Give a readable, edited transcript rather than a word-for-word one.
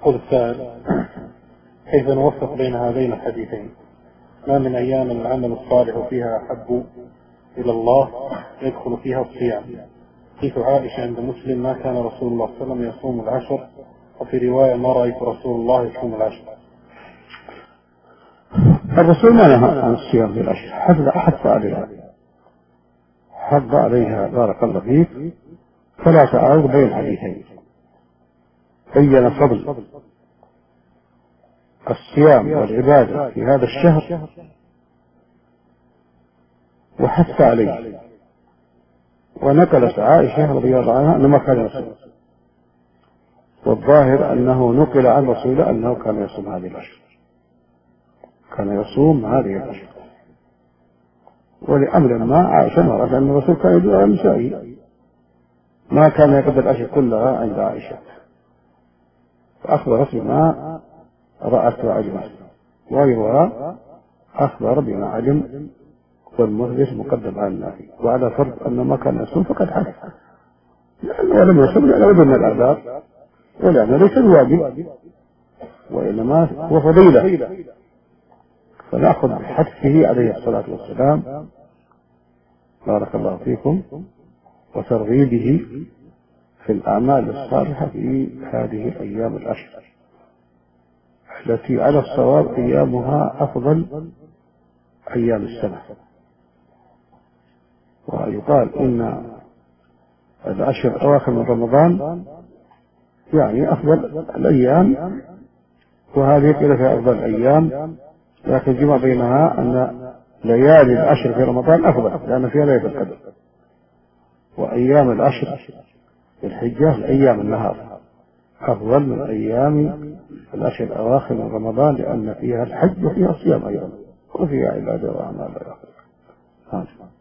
يقول السائل: كيف نوفق بين هذين الحديثين؟ ما من أيام العمل الصالح فيها أحب إلى الله يدخل فيها الصيام. حديث عائشة عند مسلم: ما كان رسول الله صلى الله عليه وسلم يصوم العشر، وفي رواية: ما رأيت رسول الله يصوم العشر. الرسول ما نهى عن الصيام في العشر، حث عليها بارك الله فيك، فلا تعارض بين الحديثين. بين فضل الصيام والعبادة في هذا الشهر وحث عليه، ونقلت عائشة رضي الله عنها أنه ما كان يصوم، والظاهر أنه نقل عن رسوله أنه كان يصوم هذه الأشهر، ولأمر ما عائشة مرت أن الرسول كان يدعو على نسائه، ما كان يقضي الأشهر كلها عند عائشة، فأخبرت بما رأت وعلمت، وغيرها أخبر بما علم، والمثبت مقدم على النافي، وعلى فرض أنه ما كان يصوم فقد حدث، لأنه لم يصوم لأنه من الآثار، ولأنه ليس الواجب وإنما هو فضيلة، فنأخذ بحثه عليه الصلاة والسلام بارك الله فيكم وترغيبه في الأعمال الصالحة في هذه الأيام العشر التي على الصواب أيامها أفضل أيام السنة. ويقال إن العشر الأواخر من رمضان يعني أفضل الأيام، وهذه قيل فيها أفضل الأيام، لكن الجمع بينها أن ليالي العشر في رمضان أفضل لأن فيها ليلة القدر، وأيام العشر في الحجة أيام النهار أفضل من أيام العشر الأواخر من رمضان، لأن فيها الحج وفيها الصيام أيضا وفيها عبادة وأعمال.